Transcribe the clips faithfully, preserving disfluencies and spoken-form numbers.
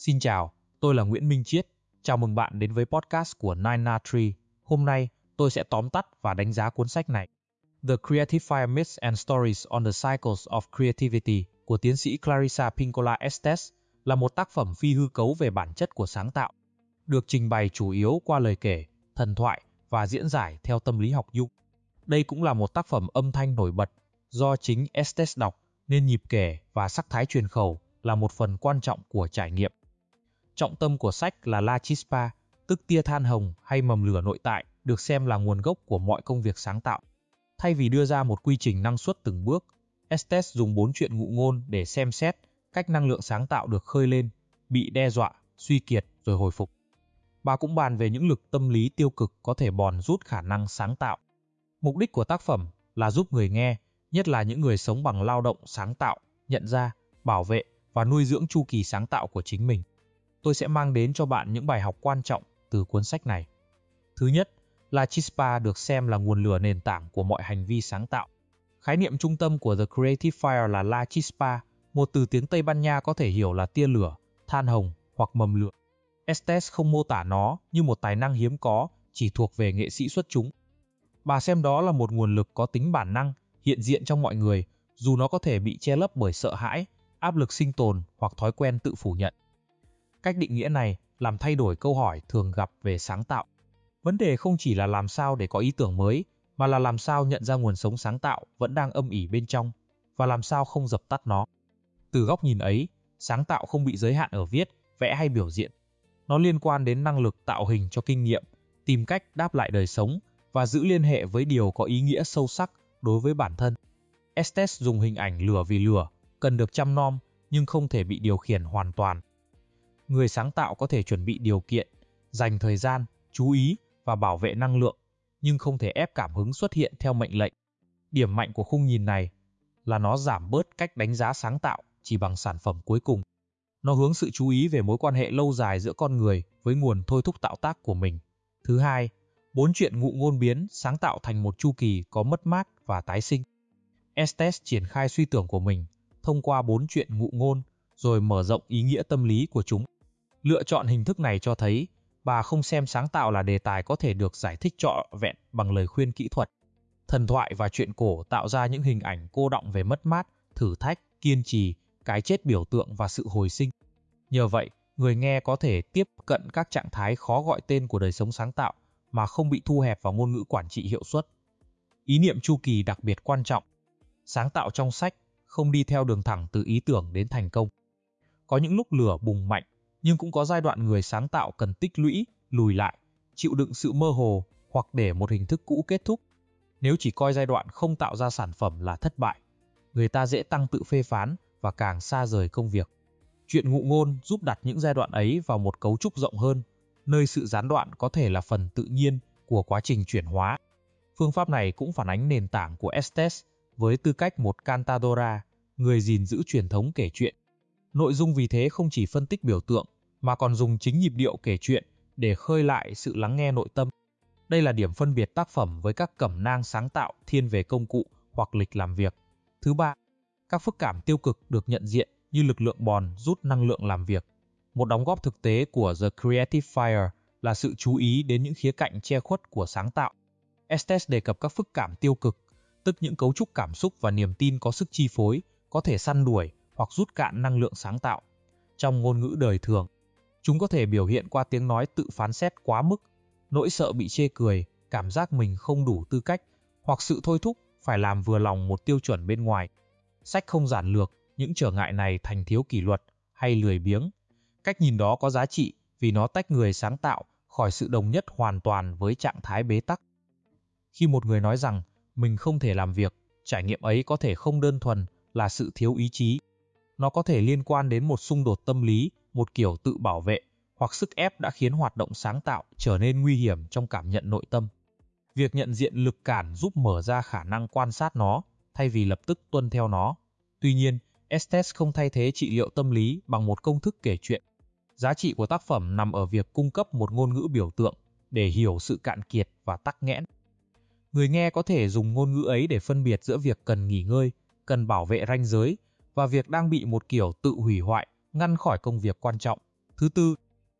Xin chào, tôi là Nguyễn Minh Chiết. Chào mừng bạn đến với podcast của Nine Na Tree. Hôm nay, tôi sẽ tóm tắt và đánh giá cuốn sách này. The Creative Fire Myths and Stories on the Cycles of Creativity của tiến sĩ Clarissa Pinkola Estes là một tác phẩm phi hư cấu về bản chất của sáng tạo, được trình bày chủ yếu qua lời kể, thần thoại và diễn giải theo tâm lý học Jung. Đây cũng là một tác phẩm âm thanh nổi bật do chính Estes đọc, nên nhịp kể và sắc thái truyền khẩu là một phần quan trọng của trải nghiệm. Trọng tâm của sách là La Chispa, tức tia than hồng hay mầm lửa nội tại, được xem là nguồn gốc của mọi công việc sáng tạo. Thay vì đưa ra một quy trình năng suất từng bước, Estes dùng bốn chuyện ngụ ngôn để xem xét cách năng lượng sáng tạo được khơi lên, bị đe dọa, suy kiệt rồi hồi phục. Bà cũng bàn về những lực tâm lý tiêu cực có thể bòn rút khả năng sáng tạo. Mục đích của tác phẩm là giúp người nghe, nhất là những người sống bằng lao động sáng tạo, nhận ra, bảo vệ và nuôi dưỡng chu kỳ sáng tạo của chính mình. Tôi sẽ mang đến cho bạn những bài học quan trọng từ cuốn sách này. Thứ nhất, La Chispa được xem là nguồn lửa nền tảng của mọi hành vi sáng tạo. Khái niệm trung tâm của The Creative Fire là La Chispa, một từ tiếng Tây Ban Nha có thể hiểu là tia lửa, than hồng hoặc mầm lửa. Estes không mô tả nó như một tài năng hiếm có chỉ thuộc về nghệ sĩ xuất chúng. Bà xem đó là một nguồn lực có tính bản năng, hiện diện trong mọi người, dù nó có thể bị che lấp bởi sợ hãi, áp lực sinh tồn hoặc thói quen tự phủ nhận. Cách định nghĩa này làm thay đổi câu hỏi thường gặp về sáng tạo. Vấn đề không chỉ là làm sao để có ý tưởng mới, mà là làm sao nhận ra nguồn sống sáng tạo vẫn đang âm ỉ bên trong, và làm sao không dập tắt nó. Từ góc nhìn ấy, sáng tạo không bị giới hạn ở viết, vẽ hay biểu diễn. Nó liên quan đến năng lực tạo hình cho kinh nghiệm, tìm cách đáp lại đời sống, và giữ liên hệ với điều có ý nghĩa sâu sắc đối với bản thân. Estes dùng hình ảnh lửa vì lửa, cần được chăm nom, nhưng không thể bị điều khiển hoàn toàn. Người sáng tạo có thể chuẩn bị điều kiện, dành thời gian, chú ý và bảo vệ năng lượng, nhưng không thể ép cảm hứng xuất hiện theo mệnh lệnh. Điểm mạnh của khung nhìn này là nó giảm bớt cách đánh giá sáng tạo chỉ bằng sản phẩm cuối cùng. Nó hướng sự chú ý về mối quan hệ lâu dài giữa con người với nguồn thôi thúc tạo tác của mình. Thứ hai, bốn chuyện ngụ ngôn biến sáng tạo thành một chu kỳ có mất mát và tái sinh. Estes triển khai suy tưởng của mình thông qua bốn chuyện ngụ ngôn, rồi mở rộng ý nghĩa tâm lý của chúng. Lựa chọn hình thức này cho thấy bà không xem sáng tạo là đề tài có thể được giải thích trọn vẹn bằng lời khuyên kỹ thuật. Thần thoại và truyện cổ tạo ra những hình ảnh cô đọng về mất mát, thử thách, kiên trì, cái chết biểu tượng và sự hồi sinh. Nhờ vậy, người nghe có thể tiếp cận các trạng thái khó gọi tên của đời sống sáng tạo mà không bị thu hẹp vào ngôn ngữ quản trị hiệu suất. Ý niệm chu kỳ đặc biệt quan trọng. Sáng tạo trong sách không đi theo đường thẳng từ ý tưởng đến thành công. Có những lúc lửa bùng mạnh, nhưng cũng có giai đoạn người sáng tạo cần tích lũy, lùi lại, chịu đựng sự mơ hồ hoặc để một hình thức cũ kết thúc. Nếu chỉ coi giai đoạn không tạo ra sản phẩm là thất bại, người ta dễ tăng tự phê phán và càng xa rời công việc. Chuyện ngụ ngôn giúp đặt những giai đoạn ấy vào một cấu trúc rộng hơn, nơi sự gián đoạn có thể là phần tự nhiên của quá trình chuyển hóa. Phương pháp này cũng phản ánh nền tảng của Estes với tư cách một cantadora, người gìn giữ truyền thống kể chuyện. Nội dung vì thế không chỉ phân tích biểu tượng, mà còn dùng chính nhịp điệu kể chuyện để khơi lại sự lắng nghe nội tâm. Đây là điểm phân biệt tác phẩm với các cẩm nang sáng tạo thiên về công cụ hoặc lịch làm việc. Thứ ba, các phức cảm tiêu cực được nhận diện như lực lượng bòn rút năng lượng làm việc. Một đóng góp thực tế của The Creative Fire là sự chú ý đến những khía cạnh che khuất của sáng tạo. Estes đề cập các phức cảm tiêu cực, tức những cấu trúc cảm xúc và niềm tin có sức chi phối, có thể săn đuổi hoặc rút cạn năng lượng sáng tạo. Trong ngôn ngữ đời thường, chúng có thể biểu hiện qua tiếng nói tự phán xét quá mức, nỗi sợ bị chê cười, cảm giác mình không đủ tư cách, hoặc sự thôi thúc phải làm vừa lòng một tiêu chuẩn bên ngoài. Sách không giản lược những trở ngại này thành thiếu kỷ luật hay lười biếng. Cách nhìn đó có giá trị vì nó tách người sáng tạo khỏi sự đồng nhất hoàn toàn với trạng thái bế tắc. Khi một người nói rằng mình không thể làm việc, trải nghiệm ấy có thể không đơn thuần là sự thiếu ý chí. Nó có thể liên quan đến một xung đột tâm lý, một kiểu tự bảo vệ, hoặc sức ép đã khiến hoạt động sáng tạo trở nên nguy hiểm trong cảm nhận nội tâm. Việc nhận diện lực cản giúp mở ra khả năng quan sát nó, thay vì lập tức tuân theo nó. Tuy nhiên, Estes không thay thế trị liệu tâm lý bằng một công thức kể chuyện. Giá trị của tác phẩm nằm ở việc cung cấp một ngôn ngữ biểu tượng để hiểu sự cạn kiệt và tắc nghẽn. Người nghe có thể dùng ngôn ngữ ấy để phân biệt giữa việc cần nghỉ ngơi, cần bảo vệ ranh giới, và việc đang bị một kiểu tự hủy hoại, ngăn khỏi công việc quan trọng. Thứ tư,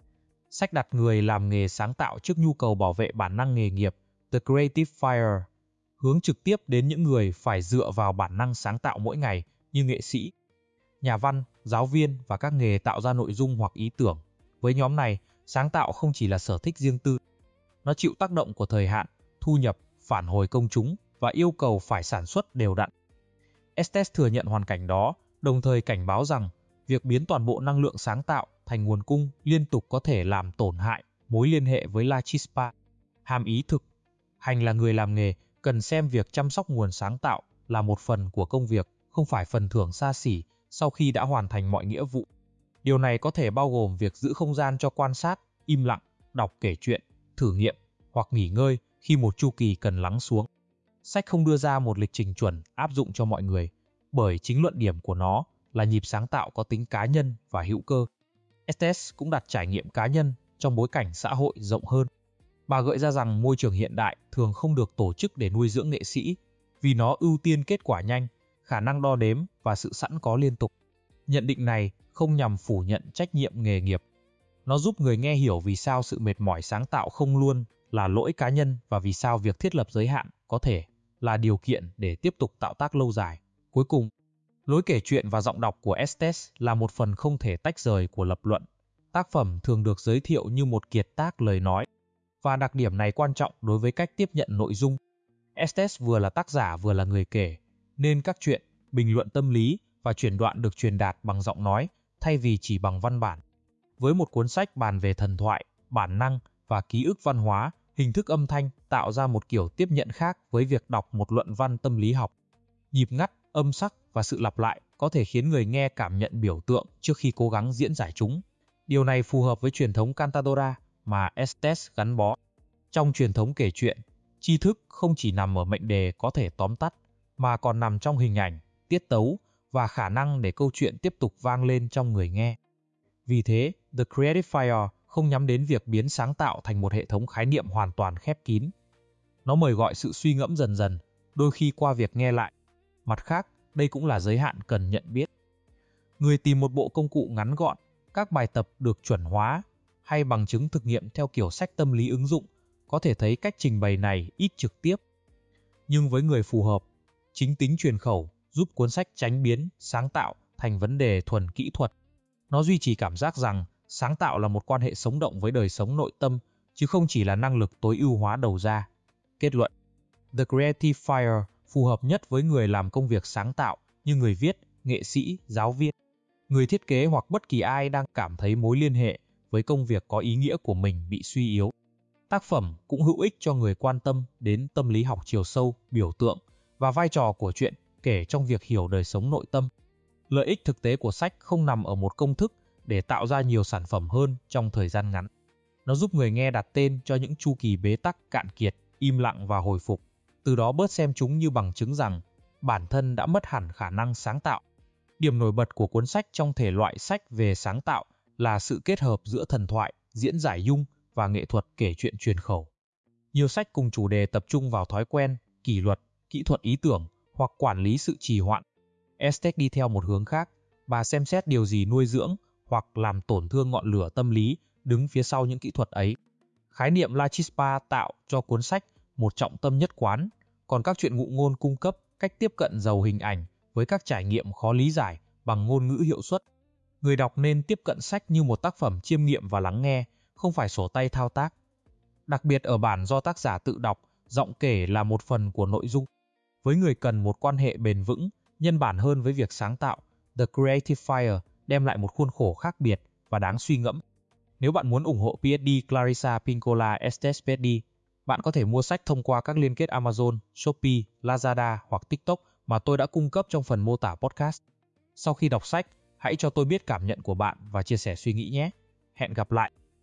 sách đặt người làm nghề sáng tạo trước nhu cầu bảo vệ bản năng nghề nghiệp, The Creative Fire, hướng trực tiếp đến những người phải dựa vào bản năng sáng tạo mỗi ngày như nghệ sĩ, nhà văn, giáo viên và các nghề tạo ra nội dung hoặc ý tưởng. Với nhóm này, sáng tạo không chỉ là sở thích riêng tư, nó chịu tác động của thời hạn, thu nhập, phản hồi công chúng và yêu cầu phải sản xuất đều đặn. Estes thừa nhận hoàn cảnh đó, đồng thời cảnh báo rằng việc biến toàn bộ năng lượng sáng tạo thành nguồn cung liên tục có thể làm tổn hại mối liên hệ với La Chispa. Hàm ý thực hành là người làm nghề cần xem việc chăm sóc nguồn sáng tạo là một phần của công việc, không phải phần thưởng xa xỉ sau khi đã hoàn thành mọi nghĩa vụ. Điều này có thể bao gồm việc giữ không gian cho quan sát, im lặng, đọc kể chuyện, thử nghiệm hoặc nghỉ ngơi khi một chu kỳ cần lắng xuống. Sách không đưa ra một lịch trình chuẩn áp dụng cho mọi người, bởi chính luận điểm của nó là nhịp sáng tạo có tính cá nhân và hữu cơ. Estes cũng đặt trải nghiệm cá nhân trong bối cảnh xã hội rộng hơn. Bà gợi ra rằng môi trường hiện đại thường không được tổ chức để nuôi dưỡng nghệ sĩ, vì nó ưu tiên kết quả nhanh, khả năng đo đếm và sự sẵn có liên tục. Nhận định này không nhằm phủ nhận trách nhiệm nghề nghiệp. Nó giúp người nghe hiểu vì sao sự mệt mỏi sáng tạo không luôn là lỗi cá nhân và vì sao việc thiết lập giới hạn có thể là điều kiện để tiếp tục tạo tác lâu dài. Cuối cùng, lối kể chuyện và giọng đọc của Estes là một phần không thể tách rời của lập luận. Tác phẩm thường được giới thiệu như một kiệt tác lời nói, và đặc điểm này quan trọng đối với cách tiếp nhận nội dung. Estes vừa là tác giả vừa là người kể, nên các chuyện, bình luận tâm lý và truyền đoạn được truyền đạt bằng giọng nói thay vì chỉ bằng văn bản. Với một cuốn sách bàn về thần thoại, bản năng và ký ức văn hóa, hình thức âm thanh tạo ra một kiểu tiếp nhận khác với việc đọc một luận văn tâm lý học. Nhịp ngắt, âm sắc và sự lặp lại có thể khiến người nghe cảm nhận biểu tượng trước khi cố gắng diễn giải chúng. Điều này phù hợp với truyền thống cantadora mà Estes gắn bó. Trong truyền thống kể chuyện, tri thức không chỉ nằm ở mệnh đề có thể tóm tắt, mà còn nằm trong hình ảnh, tiết tấu và khả năng để câu chuyện tiếp tục vang lên trong người nghe. Vì thế, The Creative Fire không nhắm đến việc biến sáng tạo thành một hệ thống khái niệm hoàn toàn khép kín. Nó mời gọi sự suy ngẫm dần dần, đôi khi qua việc nghe lại. Mặt khác, đây cũng là giới hạn cần nhận biết. Người tìm một bộ công cụ ngắn gọn, các bài tập được chuẩn hóa, hay bằng chứng thực nghiệm theo kiểu sách tâm lý ứng dụng, có thể thấy cách trình bày này ít trực tiếp. Nhưng với người phù hợp, chính tính truyền khẩu giúp cuốn sách tránh biến sáng tạo thành vấn đề thuần kỹ thuật. Nó duy trì cảm giác rằng sáng tạo là một quan hệ sống động với đời sống nội tâm, chứ không chỉ là năng lực tối ưu hóa đầu ra. Kết luận, The Creative Fire phù hợp nhất với người làm công việc sáng tạo như người viết, nghệ sĩ, giáo viên, người thiết kế hoặc bất kỳ ai đang cảm thấy mối liên hệ với công việc có ý nghĩa của mình bị suy yếu. Tác phẩm cũng hữu ích cho người quan tâm đến tâm lý học chiều sâu, biểu tượng và vai trò của chuyện kể trong việc hiểu đời sống nội tâm. Lợi ích thực tế của sách không nằm ở một công thức để tạo ra nhiều sản phẩm hơn trong thời gian ngắn. Nó giúp người nghe đặt tên cho những chu kỳ bế tắc, cạn kiệt, im lặng và hồi phục, từ đó bớt xem chúng như bằng chứng rằng bản thân đã mất hẳn khả năng sáng tạo. Điểm nổi bật của cuốn sách trong thể loại sách về sáng tạo là sự kết hợp giữa thần thoại, diễn giải Jung và nghệ thuật kể chuyện truyền khẩu. Nhiều sách cùng chủ đề tập trung vào thói quen, kỷ luật, kỹ thuật ý tưởng hoặc quản lý sự trì hoãn. Estes đi theo một hướng khác, bà xem xét điều gì nuôi dưỡng hoặc làm tổn thương ngọn lửa tâm lý đứng phía sau những kỹ thuật ấy. Khái niệm La Chispa tạo cho cuốn sách một trọng tâm nhất quán, còn các truyện ngụ ngôn cung cấp cách tiếp cận giàu hình ảnh với các trải nghiệm khó lý giải bằng ngôn ngữ hiệu suất. Người đọc nên tiếp cận sách như một tác phẩm chiêm nghiệm và lắng nghe, không phải sổ tay thao tác. Đặc biệt ở bản do tác giả tự đọc, giọng kể là một phần của nội dung. Với người cần một quan hệ bền vững, nhân bản hơn với việc sáng tạo, The Creative Fire đem lại một khuôn khổ khác biệt và đáng suy ngẫm. Nếu bạn muốn ủng hộ PhD Clarissa Pinkola Estes PhD, bạn có thể mua sách thông qua các liên kết Amazon, Shopee, Lazada hoặc TikTok mà tôi đã cung cấp trong phần mô tả podcast. Sau khi đọc sách, hãy cho tôi biết cảm nhận của bạn và chia sẻ suy nghĩ nhé. Hẹn gặp lại!